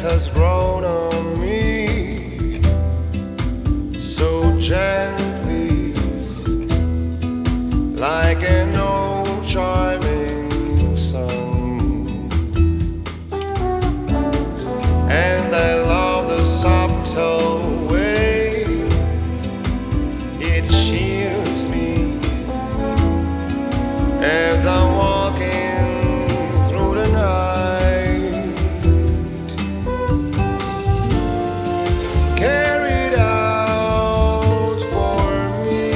grass has grown on me so gently, like an old charming song. And I love the subtle way it shields me as I'm walking through the night, carried out for me.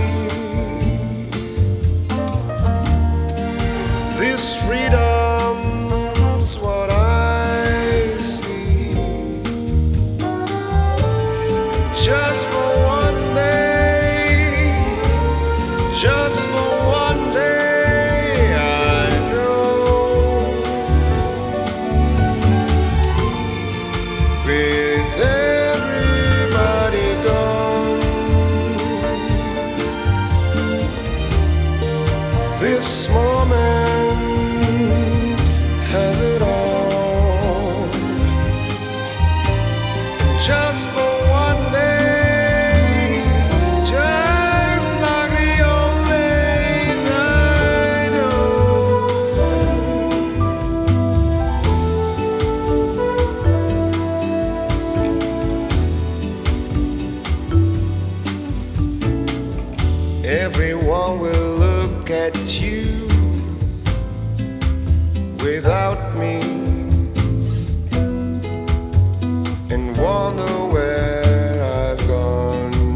This freedom's what I see. Just for one day, just for one day. With everybody gone, this moment has it all. Just for one day, just like the old days I know. Everyone will look at you without me and wonder where I've gone.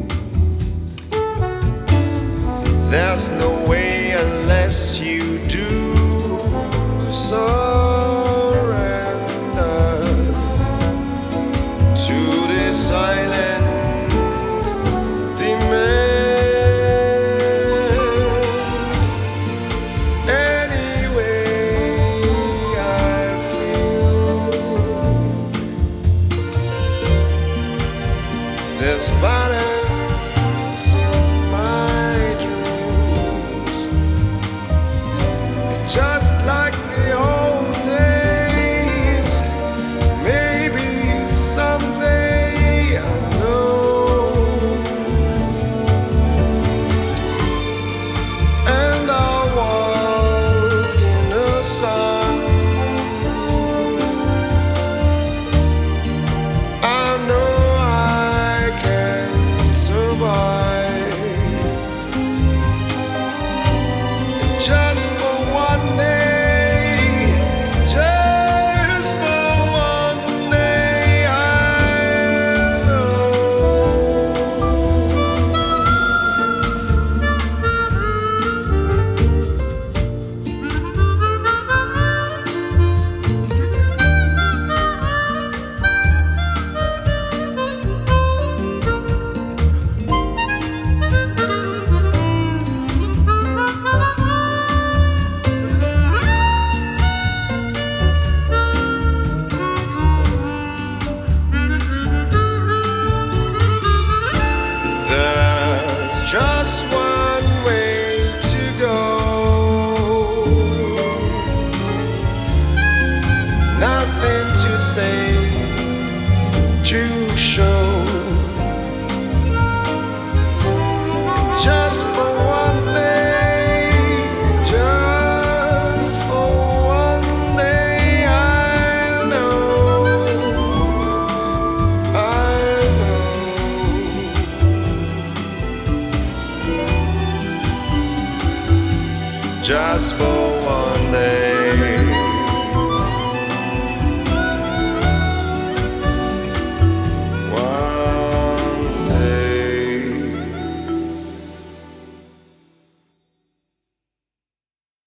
There's no way unless you do surrender to this silent demand. There's balance in my dreams, just like the old days. Maybe someday I'll know, and I'll walk in the sun. I know just for one day, just for one day, I know. Just one way to go, nothing to say, to show. Just for one day, just for one day, I know, I know. Just for one day.